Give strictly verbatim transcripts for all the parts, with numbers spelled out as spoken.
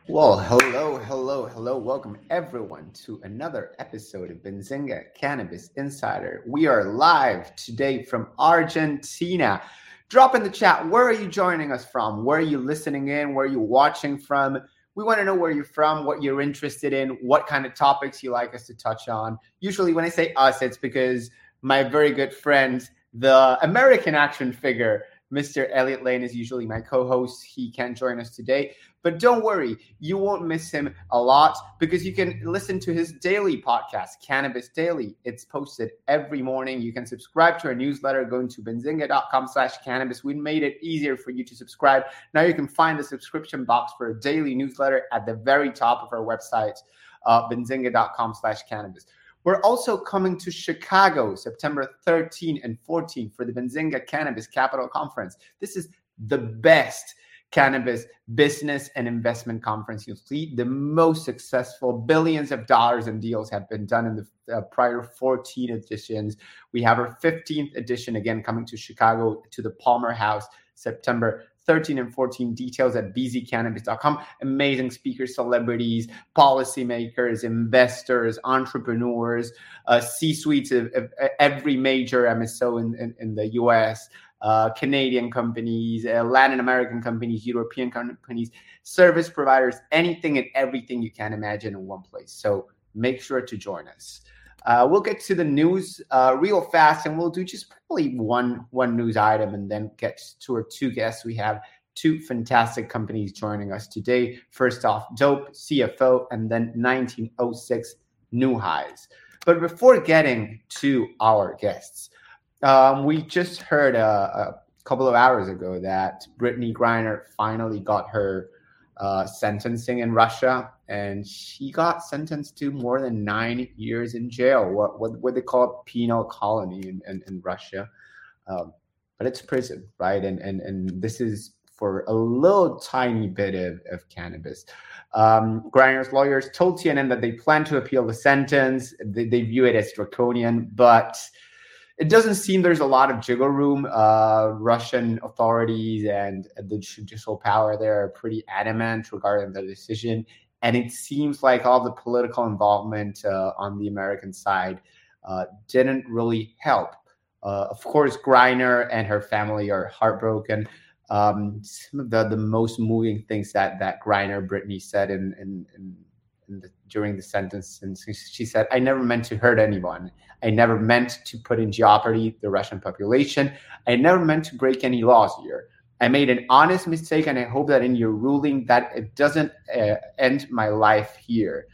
Well, hello, hello, hello. Welcome everyone to another episode of Benzinga Cannabis Insider. We are live today from Argentina. Drop in the chat. Where are you joining us from? Where are you listening in? Where are you watching from? We want to know where you're from, what you're interested in, what kind of topics you like us to touch on. Usually when I say us, it's because my very good friend, the American action figure, Mister Elliot Lane, is usually my co-host. He can't join us today. But don't worry, you won't miss him a lot because you can listen to his daily podcast, Cannabis Daily. It's posted every morning. You can subscribe to our newsletter going to benzinga.com slash cannabis. We made it easier for you to subscribe. Now you can find the subscription box for a daily newsletter at the very top of our website, uh, benzinga.com slash cannabis. We're also coming to Chicago, September thirteenth and fourteenth for the Benzinga Cannabis Capital Conference. This is the best cannabis business and investment conference you'll see. The most successful, billions of dollars in deals have been done in the uh, prior fourteen editions. We have our fifteenth edition again coming to Chicago to the Palmer House, September thirteen and fourteen. Details at b z cannabis dot com. Amazing speakers, celebrities, policymakers, investors, entrepreneurs, uh, C-suites of, of every major M S O in, in, in the U S, Uh, Canadian companies, uh, Latin American companies, European companies, service providers, anything and everything you can imagine in one place. So make sure to join us. Uh, we'll get to the news uh, real fast, and we'll do just probably one one news item and then get to our two guests. We have two fantastic companies joining us today. First off, Dope, C F O, and then nineteen oh six New Highs. But before getting to our guests, Um, we just heard uh, a couple of hours ago that Brittney Griner finally got her uh, sentencing in Russia, and she got sentenced to more than nine years in jail. What what, what they call penal colony in, in, in Russia, um, but it's prison, right? And and and this is for a little tiny bit of, of cannabis. Um, Griner's lawyers told T N N that they plan to appeal the sentence. They, they view it as draconian, but it doesn't seem there's a lot of jiggle room. Uh, Russian authorities and the judicial power there are pretty adamant regarding the decision. And it seems like all the political involvement uh, on the American side uh, didn't really help. Uh, of course, Griner and her family are heartbroken. Um, some of the, the most moving things that, that Griner, Brittney said in, in, in The, during the sentence, and she said, "I never meant to hurt anyone. I never meant to put in jeopardy the Russian population. I never meant to break any laws here. I made an honest mistake, and I hope that in your ruling that it doesn't uh, end my life here."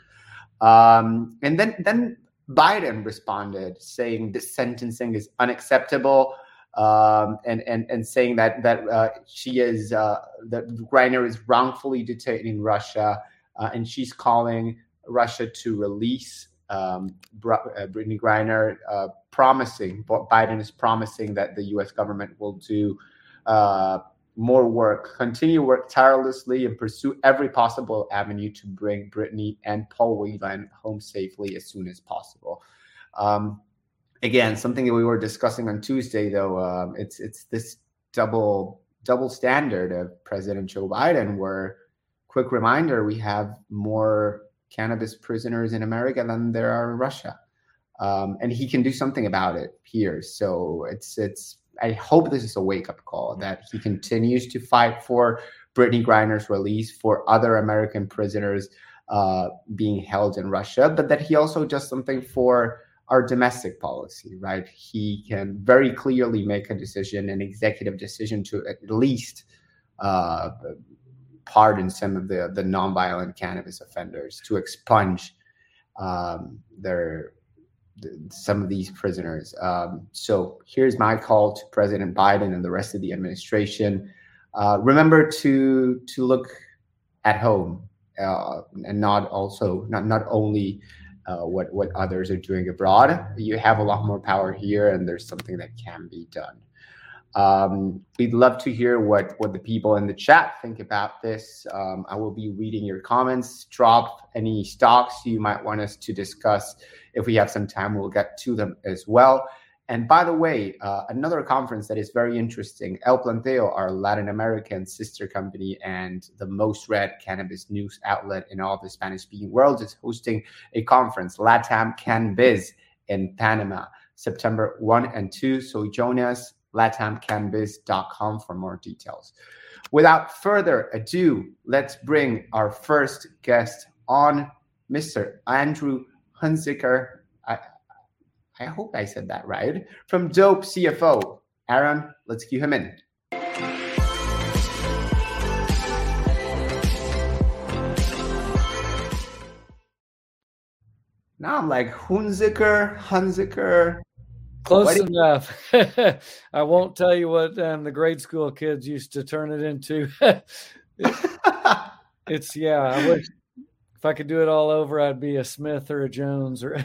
Um, and then, then Biden responded, saying this sentencing is unacceptable, um, and and and saying that that uh, she is uh, that Griner is wrongfully detained in Russia. Uh, and she's calling Russia to release um, Br- uh, Brittney Griner, uh, promising, Biden is promising that the U S government will do uh, more work, continue work tirelessly, and pursue every possible avenue to bring Brittney and Paul Whelan home safely as soon as possible. Um, again, something that we were discussing on Tuesday, though, um, it's it's this double double standard of President Joe Biden, where, quick reminder, we have more cannabis prisoners in America than there are in Russia. Um, and he can do something about it here. So it's, it's, I hope this is a wake-up call that he continues to fight for Brittney Griner's release, for other American prisoners uh, being held in Russia, but that he also does something for our domestic policy, right? He can very clearly make a decision, an executive decision, to at least uh, pardon some of the, the nonviolent cannabis offenders, to expunge um, their the, some of these prisoners. Um, so here's my call to President Biden and the rest of the administration. Uh, remember to to look at home uh, and not also not not only uh, what what others are doing abroad. You have a lot more power here, and there's something that can be done. Um, we'd love to hear what, what the people in the chat think about this. Um, I will be reading your comments. Drop any stocks you might want us to discuss. If we have some time, we'll get to them as well. And by the way, uh, another conference that is very interesting, El Planteo, our Latin American sister company and the most read cannabis news outlet in all the Spanish-speaking world, is hosting a conference, LATAM CanBiz, in Panama, September first and second. So join us, latam can biz dot com for more details. Without further ado, let's bring our first guest on, Mister Andrew Hunziker. I, I hope I said that right. From Dope C F O. Aaron, let's cue him in. Now I'm like Hunziker, Hunziker. Close enough. I won't tell you what um, the grade school kids used to turn it into. it, it's, yeah, I wish if I could do it all over, I'd be a Smith or a Jones. or.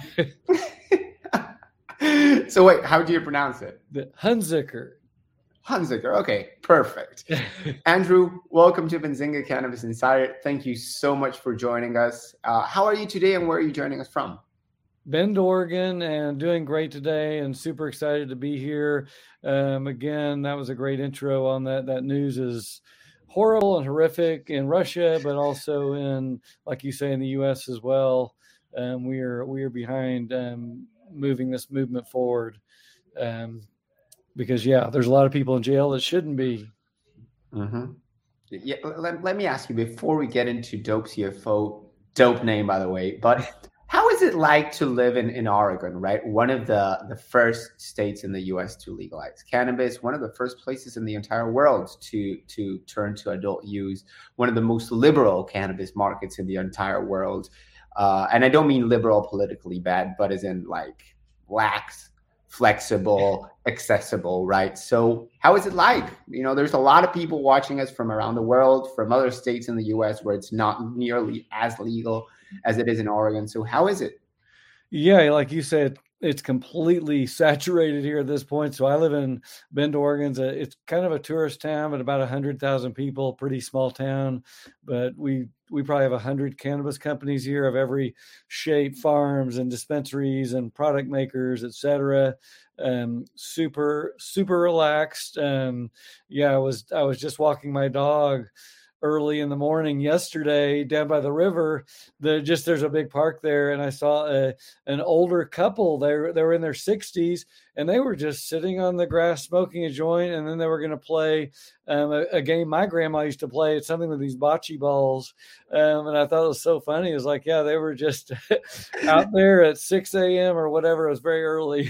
So wait, how do you pronounce it? The Hunziker. Hunziker. Okay, perfect. Andrew, welcome to Benzinga Cannabis Insider. Thank you so much for joining us. Uh, how are you today, and where are you joining us from? Bend, Oregon, and doing great today, and super excited to be here. Um, again, that was a great intro on that. That news is horrible and horrific in Russia, but also in, like you say, in the U S as well. Um, we are we are behind um, moving this movement forward. Um, Because, yeah, there's a lot of people in jail that shouldn't be. Mm-hmm. Yeah, let, let me ask you, before we get into Dope C F O, dope name, by the way, but how is it like to live in, in Oregon, right? One of the, the first states in the U S to legalize cannabis, one of the first places in the entire world to, to turn to adult use, one of the most liberal cannabis markets in the entire world. Uh, and I don't mean liberal politically bad, but as in like lax, flexible, accessible, right? So how is it like? You know, there's a lot of people watching us from around the world, from other states in the U S where it's not nearly as legal as it is in Oregon. So how is it? Yeah, like you said, it's completely saturated here at this point. So I live in Bend, Oregon. It's, a, it's kind of a tourist town, but about one hundred thousand people, pretty small town. But we we probably have one hundred cannabis companies here of every shape, farms and dispensaries and product makers, et cetera. Um, super, super relaxed. Um, yeah, I was I was just walking my dog early in the morning yesterday down by the river. The just there's a big park there, and I saw a, an older couple. They were, they were in their sixties, and they were just sitting on the grass smoking a joint, and then they were going to play um, a, a game my grandma used to play. It's something with these bocce balls, um, and I thought it was so funny. It was like, yeah, they were just out there at six a.m. or whatever. It was very early.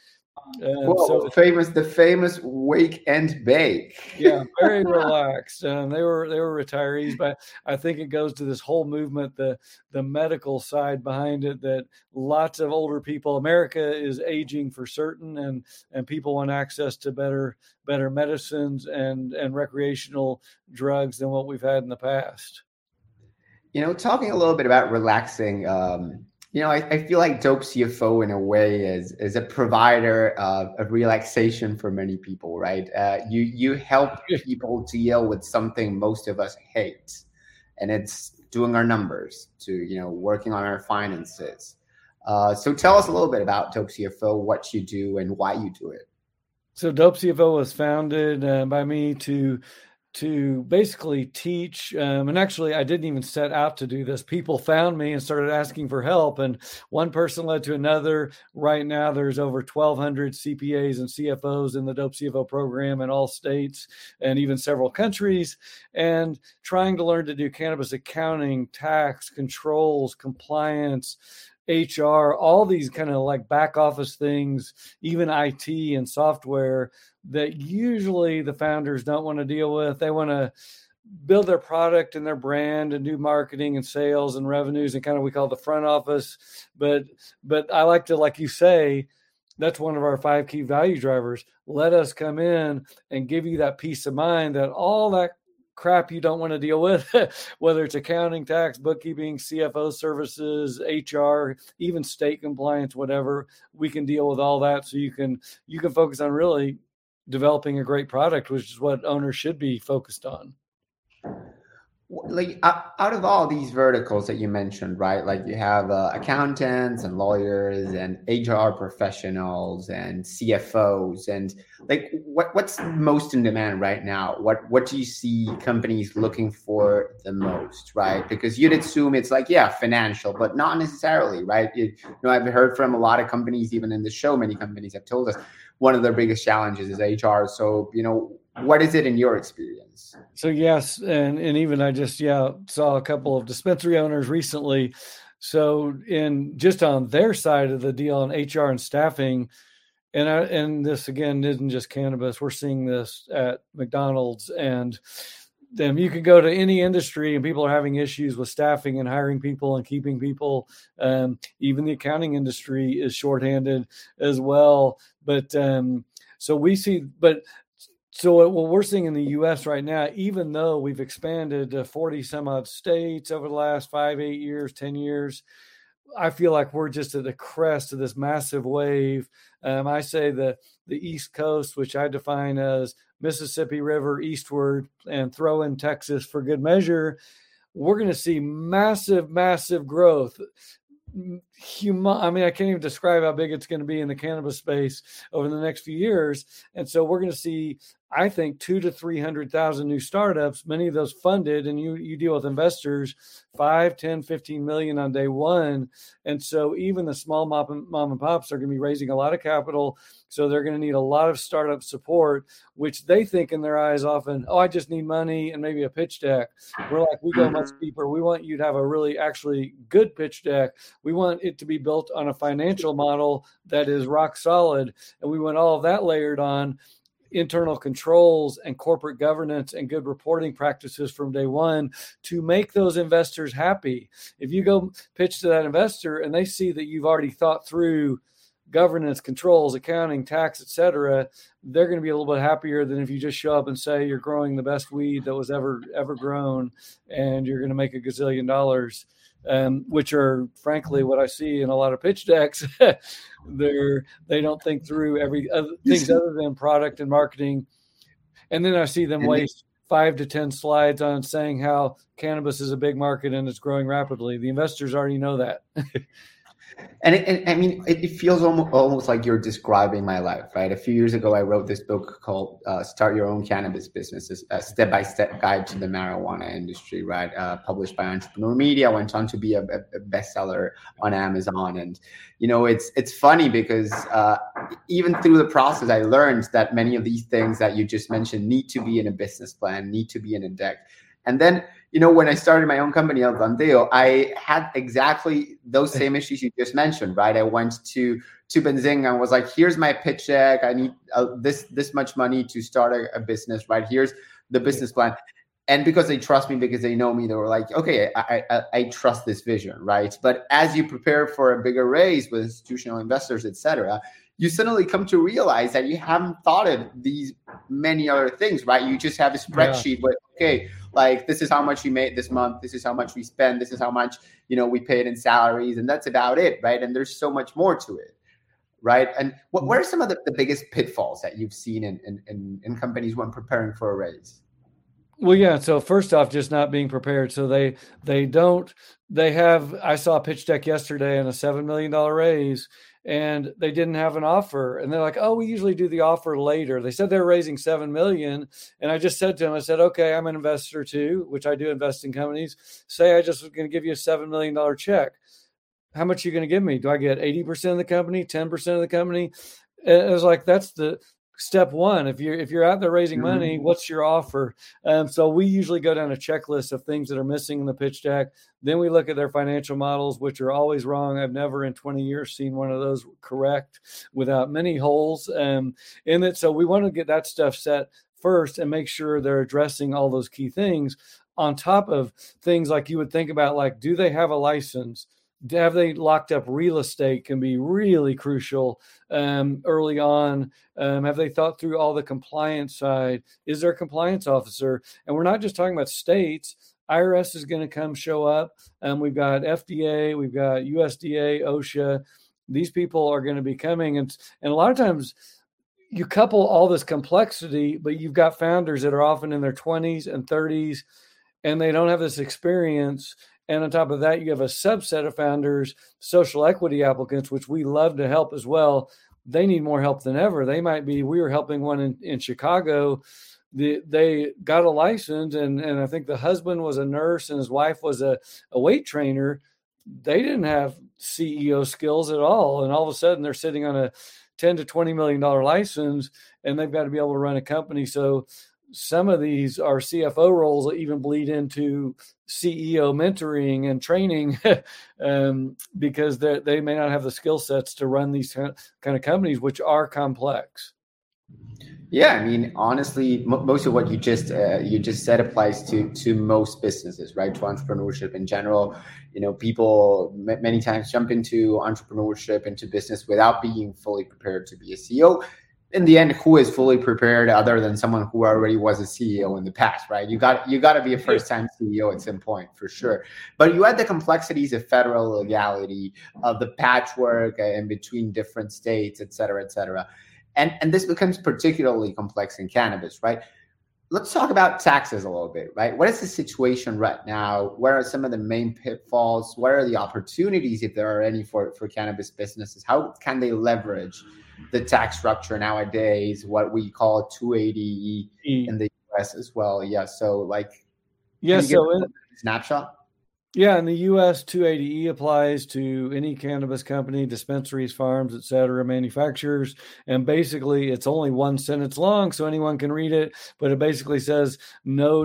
Um, well, so famous, the famous wake and bake. Yeah, very relaxed. Um, they were they were retirees, but I think it goes to this whole movement, the the medical side behind it. That lots of older people, America is aging for certain, and and people want access to better better medicines and and recreational drugs than what we've had in the past. You know, talking a little bit about relaxing. Um, You know, I, I feel like Dope C F O in a way is is a provider of, of relaxation for many people, right? Uh, you you help people deal with something most of us hate, and it's doing our numbers, to you know working on our finances. Uh, so tell us a little bit about Dope C F O, what you do, and why you do it. So Dope C F O was founded uh, by me to. to basically teach. Um, and actually, I didn't even set out to do this. People found me and started asking for help. And one person led to another. Right now, there's over twelve hundred C P As and C F Os in the Dope C F O program in all states and even several countries. And trying to learn to do cannabis accounting, tax, controls, compliance, H R, all these kind of like back office things, even I T and software that usually the founders don't want to deal with. They want to build their product and their brand and do marketing and sales and revenues and kind of we call the front office. But but I like to, like you say, that's one of our five key value drivers. Let us come in and give you that peace of mind that all that crap you don't want to deal with, whether it's accounting, tax, bookkeeping, C F O services, H R, even state compliance, whatever, we can deal with all that. So you can, you can focus on really developing a great product, which is what owners should be focused on. Like out out of all these verticals that you mentioned, right? Like you have uh, accountants and lawyers and H R professionals and C F Os, and like what what's most in demand right now? What what do you see companies looking for the most, right? Because you'd assume it's like, yeah, financial, but not necessarily, right? You, you know, I've heard from a lot of companies, even in the show, many companies have told us one of their biggest challenges is H R. So, you know, what is it in your experience? So yes, and and even I just yeah saw a couple of dispensary owners recently. So in just on their side of the deal on H R and staffing, and I, and this again isn't just cannabis. We're seeing this at McDonald's, and then you can go to any industry and people are having issues with staffing and hiring people and keeping people. Um, even the accounting industry is shorthanded as well. But um, so we see, but so what we're seeing in the U S right now, even though we've expanded to forty some odd states over the last five, eight years, ten years, I feel like we're just at the crest of this massive wave. Um, I say the the East Coast, which I define as Mississippi River eastward, and throw in Texas for good measure, we're going to see massive, massive growth. Hum- I mean, I can't even describe how big it's going to be in the cannabis space over the next few years. And so we're going to see, I think, two to three hundred thousand new startups, many of those funded, and you you deal with investors, five, ten, fifteen million on day one. And so even the small mom and, mom and pops are going to be raising a lot of capital. So they're going to need a lot of startup support, which they think in their eyes often, oh, I just need money and maybe a pitch deck. We're like, we go much deeper. We want you to have a really actually good pitch deck. We want it to be built on a financial model that is rock solid. And we want all of that layered on internal controls and corporate governance and good reporting practices from day one to make those investors happy. If you go pitch to that investor and they see that you've already thought through governance, controls, accounting, tax, et cetera, they're going to be a little bit happier than if you just show up and say you're growing the best weed that was ever, ever grown and you're going to make a gazillion dollars. Um, which are frankly what I see in a lot of pitch decks. They're they don't think through every other things other than product and marketing, and then I see them waste five to ten slides on saying how cannabis is a big market and it's growing rapidly. The investors already know that. And, it, and I mean, it, it feels almost, almost like you're describing my life, right? A few years ago, I wrote this book called uh, Start Your Own Cannabis Business, a step-by-step guide to the marijuana industry, right? Uh, published by Entrepreneur Media, went on to be a, a bestseller on Amazon. And, you know, it's it's funny because uh, even through the process, I learned that many of these things that you just mentioned need to be in a business plan, need to be in a deck. And then, you know, when I started my own company, El Bandeo, I had exactly those same issues you just mentioned, right? I went to to Benzinga and was like, here's my pitch deck. I need uh, this this much money to start a, a business, right? Here's the business plan. And because they trust me, because they know me, they were like, okay, I, I, I trust this vision, right? But as you prepare for a bigger raise with institutional investors, et cetera, you suddenly come to realize that you haven't thought of these many other things, right? You just have a spreadsheet yeah. with, okay, like this is how much we made this month, this is how much we spend, this is how much, you know, we paid in salaries, and that's about it, right? And there's so much more to it, right? And what, what are some of the, the biggest pitfalls that you've seen in, in, in, in companies when preparing for a raise? Well, yeah. So first off, just not being prepared. So they they don't they have. I saw a pitch deck yesterday on a seven million dollar raise, and they didn't have an offer. And they're like, "Oh, we usually do the offer later." They said they're raising seven million, and I just said to them, "I said, okay, I'm an investor too, which I do invest in companies. Say I just was going to give you a seven million dollar check. How much are you going to give me? Do I get eighty percent of the company, ten percent of the company?" And it was like, that's the step one. If you're if you're out there raising money, what's your offer? Um, so we usually go down a checklist of things that are missing in the pitch deck. Then we look at their financial models, which are always wrong. I've never in twenty years seen one of those correct without many holes um, in it. So we want to get that stuff set first and make sure they're addressing all those key things on top of things like you would think about, like, do they have a license? Have they locked up real estate can be really crucial um, early on. Um, have they thought through all the compliance side? Is there a compliance officer? And we're not just talking about states. I R S is going to come show up. Um, we've got F D A, we've got U S D A, OSHA. These people are going to be coming. And, and a lot of times you couple all this complexity, but you've got founders that are often in their twenties and thirties. and they don't have this experience. And on top of that, you have a subset of founders, social equity applicants, which we love to help as well. They need more help than ever. They might be, we were helping one in, in Chicago. The, they got a license, and, and I think the husband was a nurse and his wife was a, a weight trainer. They didn't have C E O skills at all. And all of a sudden they're sitting on a ten to twenty million dollars license, and they've got to be able to run a company. So some of these are C F O roles that even bleed into C E O mentoring and training um, because they may not have the skill sets to run these kind of companies, which are complex. Yeah, I mean, honestly, m- most of what you just uh, you just said applies to to most businesses, right? To entrepreneurship in general. You know, people m- many times jump into entrepreneurship, into business without being fully prepared to be a C E O. In the end, who is fully prepared other than someone who already was a C E O in the past, right? You got you got to be a first-time C E O at some point, for sure. But you add the complexities of federal legality, of the patchwork uh, in between different states, et cetera, et cetera. And, and this becomes particularly complex in cannabis, right? Let's talk about taxes a little bit, right? What is the situation right now? What are some of the main pitfalls? What are the opportunities, if there are any, for, for cannabis businesses? How can they leverage the tax structure nowadays, what we call two eighty E in the U S as well? Yeah, so like, yeah, so in, snapshot? Yeah, in the U S, two eighty E applies to any cannabis company, dispensaries, farms, et cetera, manufacturers. And basically, it's only one sentence long, so anyone can read it. But it basically says no,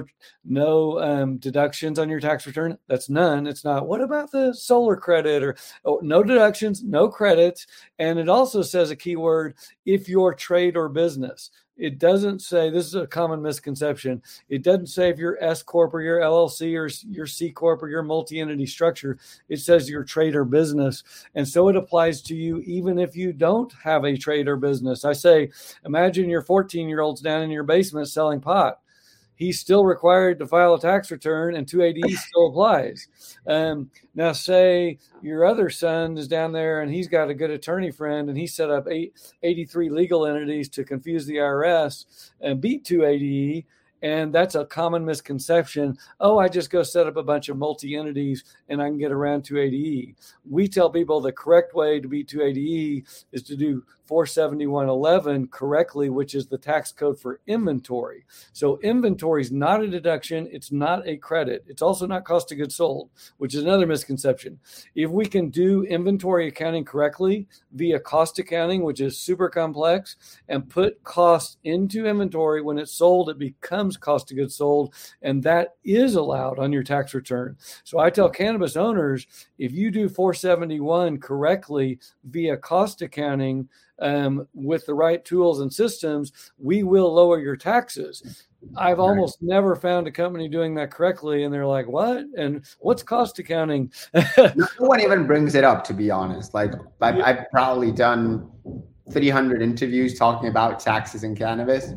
no um, deductions on your tax return. That's none. It's not, what about the solar credit? Or oh, no deductions, no credits. And it also says a keyword, if your trade or business. It doesn't say, this is a common misconception, it doesn't say if you're S Corp or your L L C or your C Corp or your multi-entity structure. It says your trade or business. And so it applies to you even if you don't have a trade or business. I say, imagine your fourteen-year-old's down in your basement selling pot. He's still required to file a tax return, and two eighty E still applies. Um, now, say your other son is down there and he's got a good attorney friend and he set up eight, eighty-three legal entities to confuse the I R S and beat two eighty E. And that's a common misconception. Oh, I just go set up a bunch of multi-entities and I can get around two eighty E. We tell people the correct way to beat two eighty E is to do four seventy-one eleven correctly, which is the tax code for inventory. So inventory is not a deduction. It's not a credit. It's also not cost of goods sold, which is another misconception. If we can do inventory accounting correctly via cost accounting, which is super complex, and put cost into inventory, when it's sold, it becomes cost of goods sold, and that is allowed on your tax return. So I tell cannabis owners, if you do four seventy-one correctly via cost accounting, Um, with the right tools and systems, we will lower your taxes. I've almost never found a company doing that correctly, and they're like, what? And what's cost accounting? No one even brings it up, to be honest. Like, I've, I've probably done three hundred interviews talking about taxes in cannabis.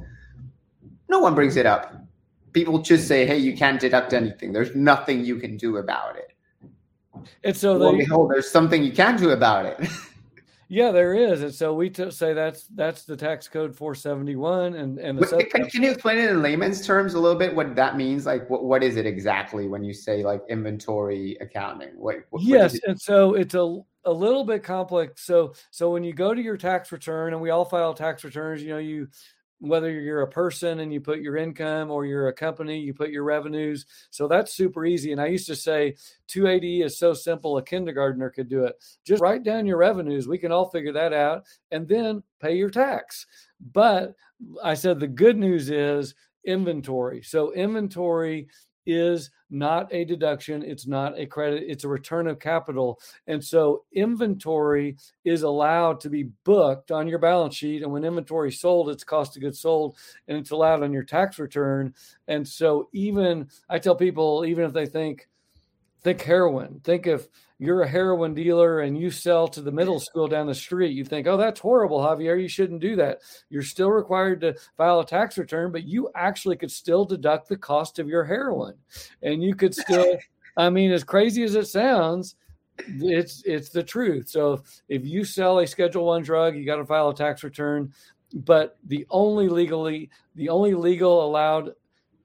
No one brings it up. People just say, hey, you can't deduct anything. There's nothing you can do about it. And so well, they, behold, there's something you can do about it. Yeah, there is. And so we t- say that's that's the tax code four seventy-one. And, and the Wait, can, can you explain it in layman's terms a little bit, what that means? Like, what, what is it exactly when you say like inventory accounting? What, what, yes. what and so it's a, a little bit complex. So, so when you go to your tax return, and we all file tax returns, you know, you, whether you're a person and you put your income, or you're a company, you put your revenues. So that's super easy. And I used to say two eighty is so simple, a kindergartner could do it. Just write down your revenues. We can all figure that out, and then pay your tax. But I said the good news is inventory. So inventory is not a deduction. It's not a credit. It's a return of capital. And so inventory is allowed to be booked on your balance sheet. And when inventory is sold, it's cost of goods sold, and it's allowed on your tax return. And so even I tell people, even if they think, think heroin, think if you're a heroin dealer and you sell to the middle school down the street, you think, oh, that's horrible, Javier. You shouldn't do that. You're still required to file a tax return, but you actually could still deduct the cost of your heroin. And you could still, I mean, as crazy as it sounds, it's it's the truth. So if you sell a Schedule One drug, you got to file a tax return. But the only legally, the only legal allowed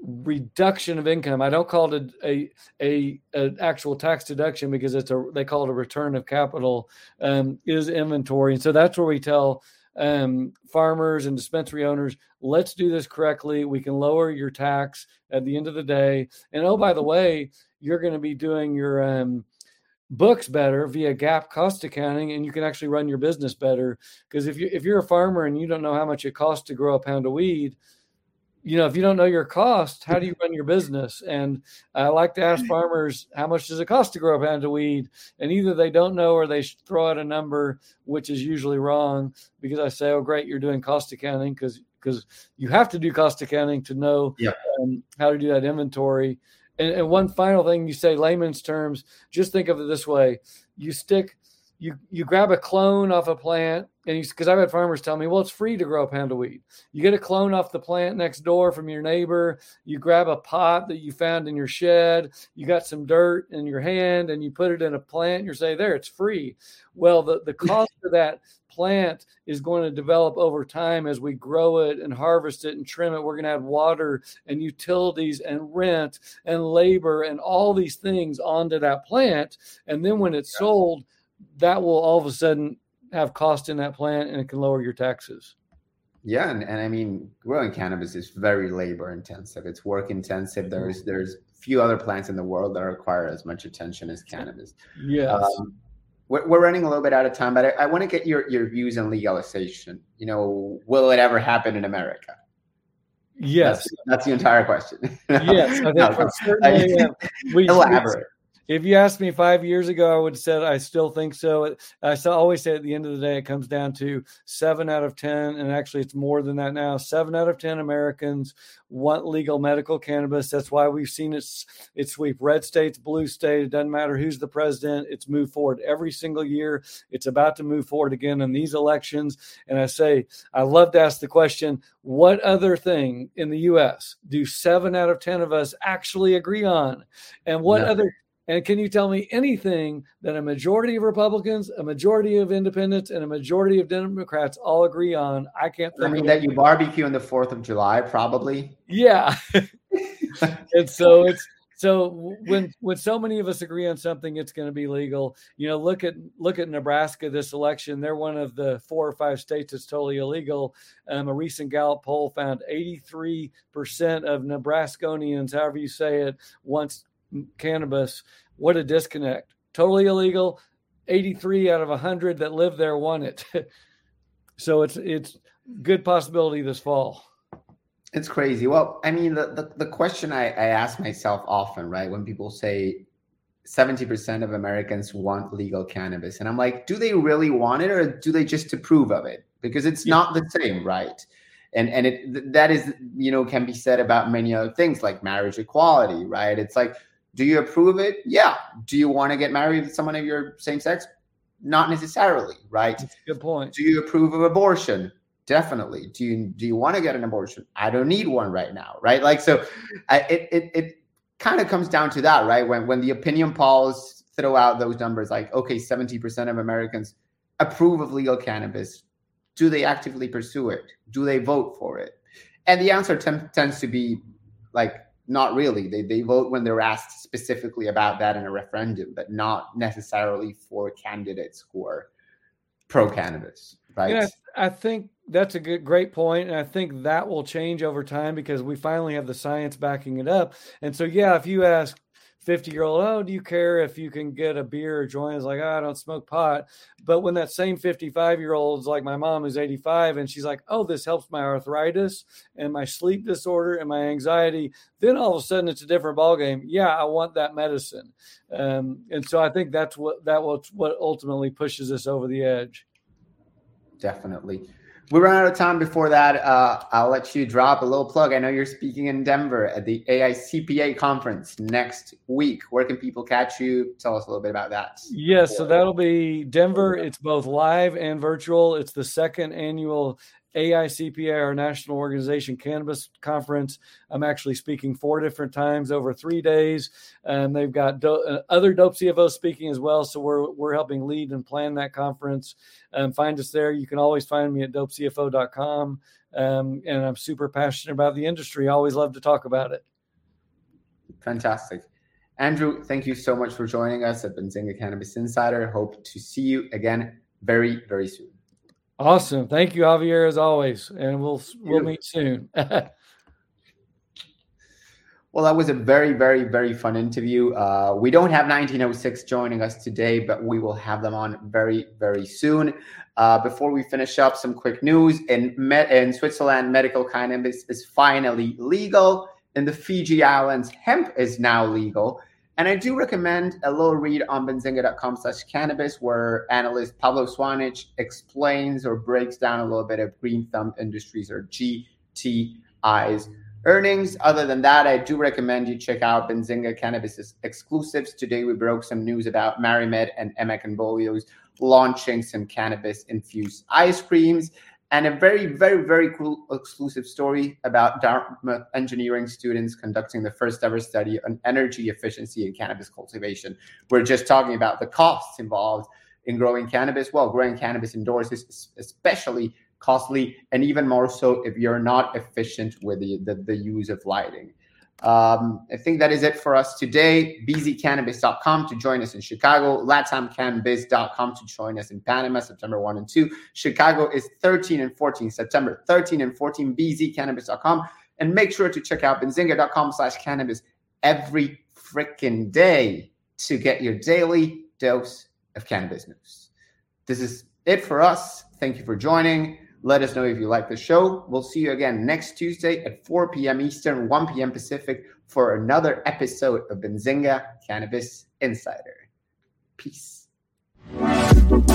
reduction of income. I don't call it a, a, a an actual tax deduction because it's a, they call it a return of capital, um, is inventory. And so that's where we tell um, farmers and dispensary owners, let's do this correctly. We can lower your tax at the end of the day. And oh, by the way, you're going to be doing your um, books better via GAAP cost accounting, and you can actually run your business better. Because if you if you're a farmer and you don't know how much it costs to grow a pound of weed, you know, if you don't know your cost, how do you run your business? And I like to ask farmers, how much does it cost to grow a pound of weed? And either they don't know or they throw out a number, which is usually wrong, because I say, oh, great, you're doing cost accounting, because because you have to do cost accounting to know yeah. um, how to do that inventory. And, and one final thing, you say layman's terms, just think of it this way. You stick, you you grab a clone off a plant, and because I've had farmers tell me, well, it's free to grow a pound of weed. You get a clone off the plant next door from your neighbor. You grab a pot that you found in your shed. You got some dirt in your hand, and you put it in a plant, and you say, there, it's free. Well, the, the cost of that plant is going to develop over time as we grow it and harvest it and trim it. We're going to have water and utilities and rent and labor and all these things onto that plant. And then when it's sold, that will all of a sudden have cost in that plant, and it can lower your taxes. Yeah, and, and I mean, growing cannabis is very labor intensive. It's work intensive. There's there's few other plants in the world that require as much attention as cannabis. Yes. Um, we're, we're running a little bit out of time, but I, I want to get your, your views on legalization. You know, will it ever happen in America? Yes. That's, that's the entire question. Yes, I think no, certainly. I, Uh, we, elaborate. If you asked me five years ago, I would have said I still think so. I always say at the end of the day, it comes down to seven out of ten, and actually it's more than that now. Seven out of ten Americans want legal medical cannabis. That's why we've seen it, it sweep red states, blue state. It doesn't matter who's the president. It's moved forward every single year. It's about to move forward again in these elections. And I say, I love to ask the question, what other thing in the U S do seven out of ten of us actually agree on? And what No. other... And can you tell me anything that a majority of Republicans, a majority of independents, and a majority of Democrats all agree on? I can't think I mean, of that you barbecue on the fourth of July, probably. Yeah. And so it's so when when so many of us agree on something, it's going to be legal. You know, look at look at Nebraska this election. They're one of the four or five states that's totally illegal. Um, a recent Gallup poll found eighty-three percent of Nebraskonians, however you say it, wants cannabis. What a disconnect. Totally illegal. eighty-three out of one hundred that live there want it. So it's it's good possibility this fall. It's crazy. Well, I mean, the, the, the question I, I ask myself often, right, when people say seventy percent of Americans want legal cannabis, and I'm like, do they really want it, or do they just approve of it? Because it's Yeah. not the same, right? And and it that is, you know, can be said about many other things like marriage equality, right? It's like, do you approve it? Yeah. Do you want to get married with someone of your same sex? Not necessarily, right? That's a good point. Do you approve of abortion? Definitely. Do you do you want to get an abortion? I don't need one right now, right? Like, so I, it it it kind of comes down to that, right? When when the opinion polls throw out those numbers, like, okay, seventy percent of Americans approve of legal cannabis. Do they actively pursue it? Do they vote for it? And the answer tem- tends to be like, not really. They they vote when they're asked specifically about that in a referendum, but not necessarily for candidates who are pro-cannabis, right? Yeah, I think that's a good, great point. And I think that will change over time because we finally have the science backing it up. And so, yeah, if you ask fifty-year-old, oh, do you care if you can get a beer or joint? It's like, oh, I don't smoke pot. But when that same fifty-five-year-old is like my mom who's eighty-five, and she's like, oh, this helps my arthritis and my sleep disorder and my anxiety, then all of a sudden it's a different ballgame. Yeah, I want that medicine. Um, and so I think that's what that was what ultimately pushes us over the edge. Definitely. We run out of time. Before that, uh, I'll let you drop a little plug. I know you're speaking in Denver at the A I C P A conference next week. Where can people catch you? Tell us a little bit about that. Yes, so that'll be Denver. It's both live and virtual. It's the second annual A I C P A, our national organization cannabis conference. I'm actually speaking four different times over three days. And they've got do- uh, other dope C F Os speaking as well. So we're we're helping lead and plan that conference. Um, find us there. You can always find me at dope c f o dot com. Um, and I'm super passionate about the industry. I always love to talk about it. Fantastic. Andrew, thank you so much for joining us at Benzinga Cannabis Insider. Hope to see you again very, very soon. Awesome. Thank you, Javier, as always. And we'll we'll meet soon. Well, that was a very, very, very fun interview. Uh, we don't have nineteen oh six joining us today, but we will have them on very, very soon. Uh, before we finish up, some quick news. In, Me- in Switzerland, medical cannabis is finally legal. In the Fiji Islands, hemp is now legal. And I do recommend a little read on benzinga.com slash cannabis, where analyst Pablo Swanich explains or breaks down a little bit of Green Thumb Industries, or G T I's earnings. Other than that, I do recommend you check out Benzinga Cannabis exclusives. Today, we broke some news about MariMed and Emek and Bolio's launching some cannabis-infused ice creams, and a very, very, very cool exclusive story about Dartmouth engineering students conducting the first ever study on energy efficiency in cannabis cultivation. We're just talking about the costs involved in growing cannabis. Well, growing cannabis indoors is especially costly, and even more so if you're not efficient with the, the, the use of lighting. Um, I think that is it for us today. b z cannabis dot com to join us in Chicago, latam cannabis dot com to join us in Panama, September first and second. Chicago is thirteen and fourteen, September thirteen and fourteen, b z cannabis dot com. And make sure to check out benzinga.com slash cannabis every freaking day to get your daily dose of cannabis news. This is it for us. Thank you for joining. Let us know if you like the show. We'll see you again next Tuesday at four p.m. Eastern, one p.m. Pacific for another episode of Benzinga Cannabis Insider. Peace.